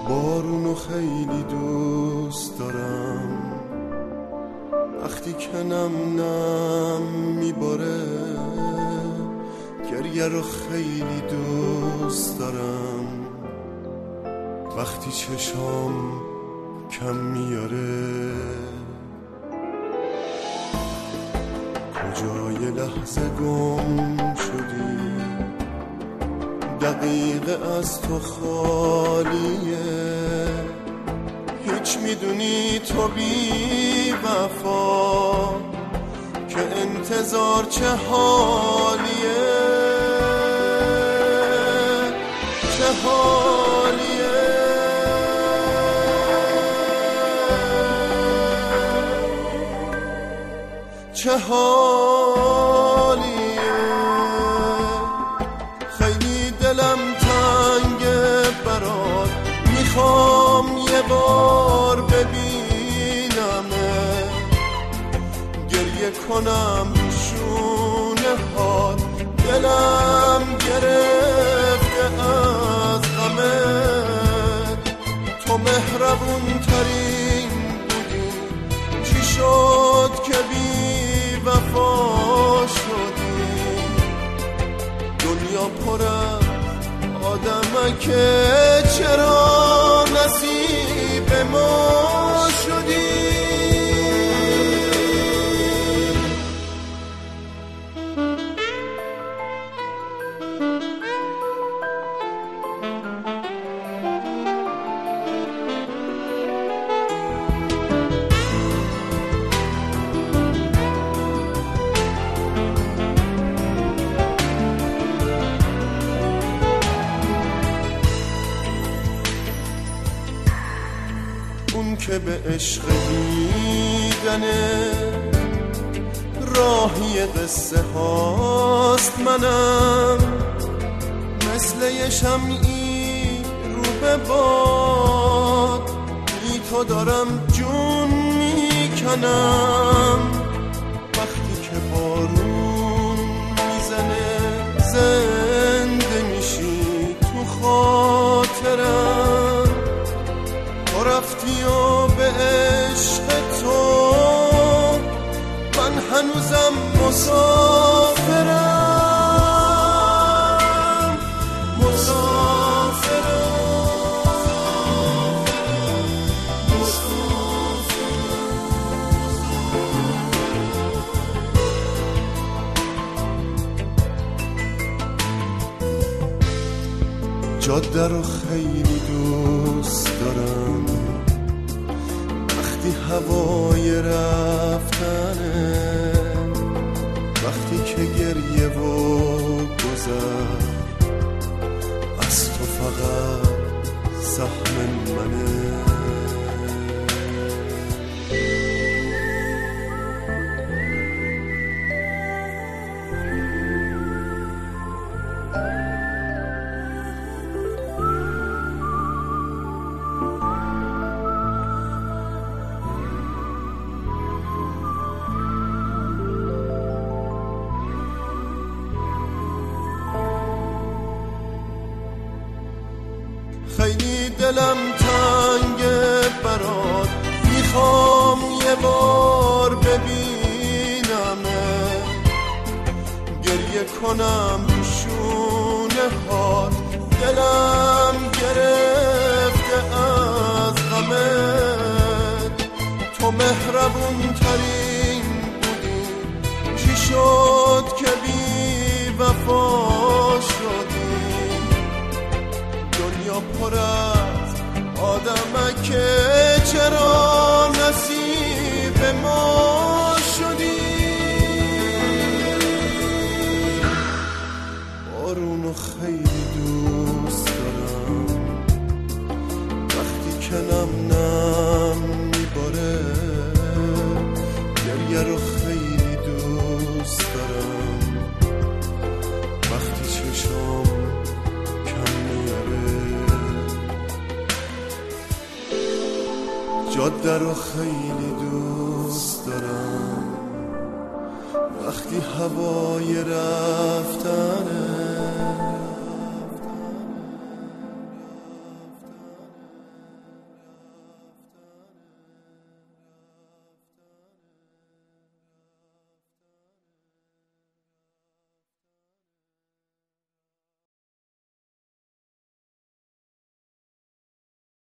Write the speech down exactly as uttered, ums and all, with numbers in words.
بارونو خیلی دوست دارم، وقتی که نم نم میباره. گریه رو خیلی دوست دارم، وقتی چشام کم میاره. کجای لحظه گم شدی، دقیقه از تو خالیه. هیچ میدونی تو بی وفا که انتظار چه حالیه، چه حالیه. چه حالیه. خیلی دلم تنگه برات، میخوام یه بار ببینمه، گریه کنم شونه هات. دلم گرفته از غمت، تو مهربون ترین بودی. چی شد که بی وفا شدی؟ دنیا پر از آدمکه، چرا نصیب ما شدی؟ اون که به عشق دیدنه راهی قصه هاست، منم مثل یه شمعی رو به باد، بی تو دارم جون میکنم. وقتی که بارون میزنه زنده میشی تو خاطرم. تو رفتی و به عشق تو من هنوزم مسافرم، مسافرم، مسافرم. جاده رو خیلی دوست دارم، وقتی هوای رفتنه، وقتی که گریه و گذر از تو فقط سهم منه. خیلی دلم تنگه برات، میخوام یه بار ببینمه، گریه کنم شونه هات. دلم گرفته از غمت، تو مهربون ترین بودی. چی شد که بی وفا شدی؟ دنیا پر از آدمکه، چرا نصیب ما شدی؟ بارونو خیلی دوست دارم، وقتی که نم نم میباره. گریه رو خیلی دوست دارم، وقتی چشام جاده رو خیلی دوست دارم، وقتی هوای رفتنه،